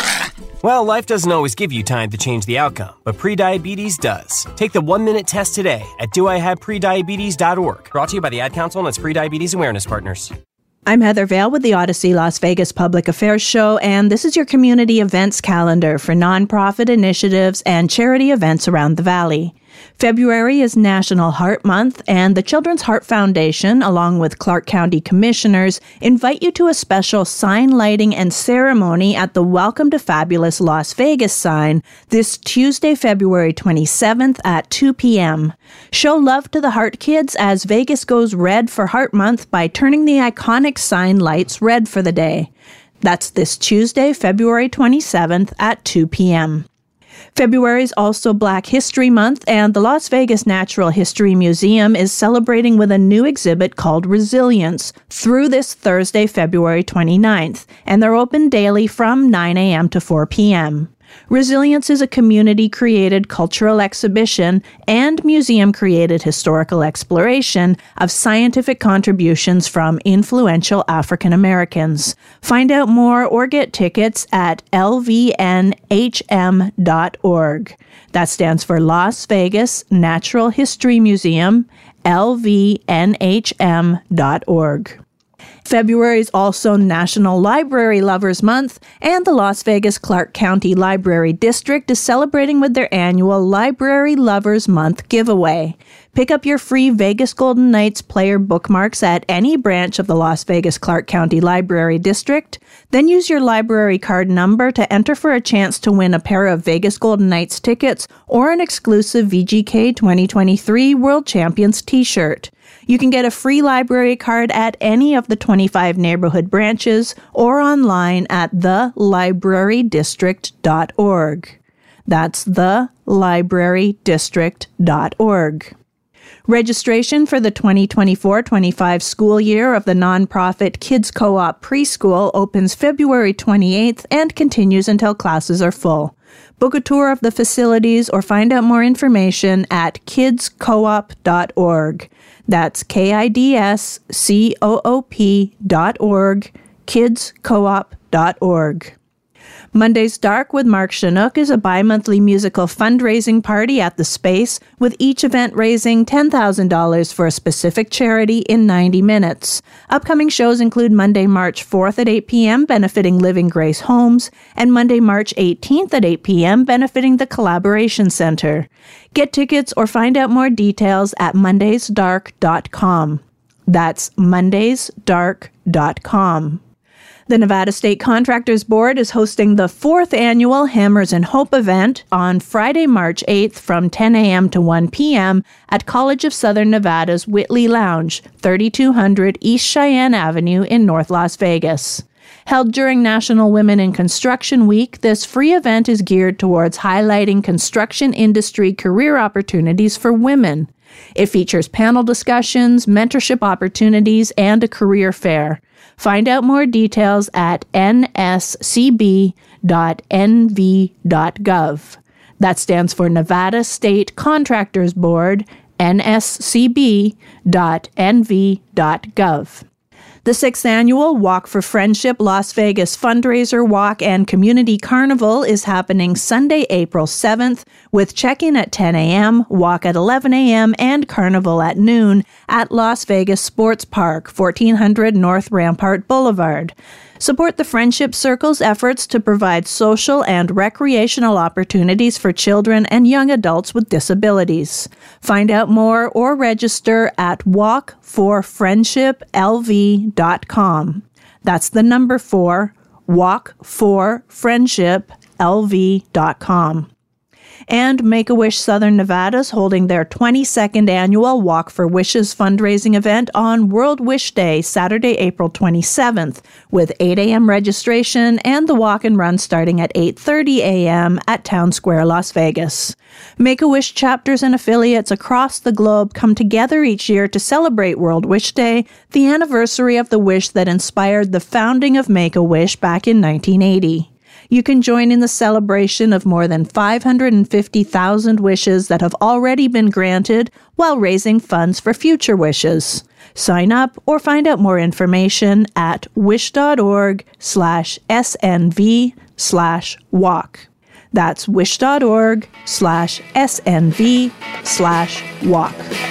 Well, life doesn't always give you time to change the outcome, but prediabetes does. Take the one-minute test today at do I have prediabetes dot org. Brought to you by the Ad Council and its Prediabetes Awareness Partners. I'm Heather Vale with the Odyssey Las Vegas Public Affairs Show, and this is your community events calendar for nonprofit initiatives and charity events around the Valley. February is National Heart Month, and the Children's Heart Foundation, along with Clark County Commissioners, invite you to a special sign lighting and ceremony at the Welcome to Fabulous Las Vegas sign this Tuesday, February twenty-seventh at two p.m. Show love to the Heart Kids as Vegas goes red for Heart Month by turning the iconic sign lights red for the day. That's this Tuesday, February twenty-seventh at two p.m. February is also Black History Month, and the Las Vegas Natural History Museum is celebrating with a new exhibit called Resilience through this Thursday, February twenty-ninth, and they're open daily from nine a.m. to four p.m. Resilience is a community-created cultural exhibition and museum-created historical exploration of scientific contributions from influential African Americans. Find out more or get tickets at L V N H M dot org. That stands for Las Vegas Natural History Museum, L V N H M dot org. February is also National Library Lovers Month, and the Las Vegas Clark County Library District is celebrating with their annual Library Lovers Month giveaway. Pick up your free Vegas Golden Knights player bookmarks at any branch of the Las Vegas Clark County Library District. Then use your library card number to enter for a chance to win a pair of Vegas Golden Knights tickets or an exclusive V G K twenty twenty-three World Champions t-shirt. You can get a free library card at any of the twenty-five neighborhood branches or online at the library district dot org. That's the library district dot org. Registration for the twenty twenty-four twenty-five school year of the nonprofit Kids Co-op Preschool opens February twenty-eighth and continues until classes are full. Book a tour of the facilities or find out more information at kids co op dot org. That's K I D S C O O P dot org, kids co op dot org. Monday's Dark with Mark Chinook is a bi-monthly musical fundraising party at the Space, with each event raising ten thousand dollars for a specific charity in ninety minutes. Upcoming shows include Monday, March fourth at eight p.m. benefiting Living Grace Homes, and Monday, March eighteenth at eight p.m. benefiting the Collaboration Center. Get tickets or find out more details at mondays dark dot com. That's mondays dark dot com. The Nevada State Contractors Board is hosting the fourth annual Hammers and Hope event on Friday, March eighth from ten a.m. to one p.m. at College of Southern Nevada's Whitley Lounge, thirty-two hundred East Cheyenne Avenue in North Las Vegas. Held during National Women in Construction Week, this free event is geared towards highlighting construction industry career opportunities for women. It features panel discussions, mentorship opportunities, and a career fair. Find out more details at n s c b dot n v dot gov. That stands for Nevada State Contractors Board, n s c b dot n v dot gov. The sixth annual Walk for Friendship Las Vegas fundraiser walk and community carnival is happening Sunday, April seventh, with check-in at ten a.m., walk at eleven a.m., and carnival at noon at Las Vegas Sports Park, fourteen hundred North Rampart Boulevard. Support the Friendship Circle's efforts to provide social and recreational opportunities for children and young adults with disabilities. Find out more or register at walk for friendship l v dot com. That's the number four, walk for friendship l v dot com. And Make-A-Wish Southern Nevada's holding their twenty-second annual Walk for Wishes fundraising event on World Wish Day, Saturday, April twenty-seventh, with eight a.m. registration and the walk and run starting at eight thirty a.m. at Town Square, Las Vegas. Make-A-Wish chapters and affiliates across the globe come together each year to celebrate World Wish Day, the anniversary of the wish that inspired the founding of Make-A-Wish back in nineteen eighty. You can join in the celebration of more than five hundred fifty thousand wishes that have already been granted while raising funds for future wishes. Sign up or find out more information at wish.org slash snv slash walk. That's wish.org slash snv slash walk.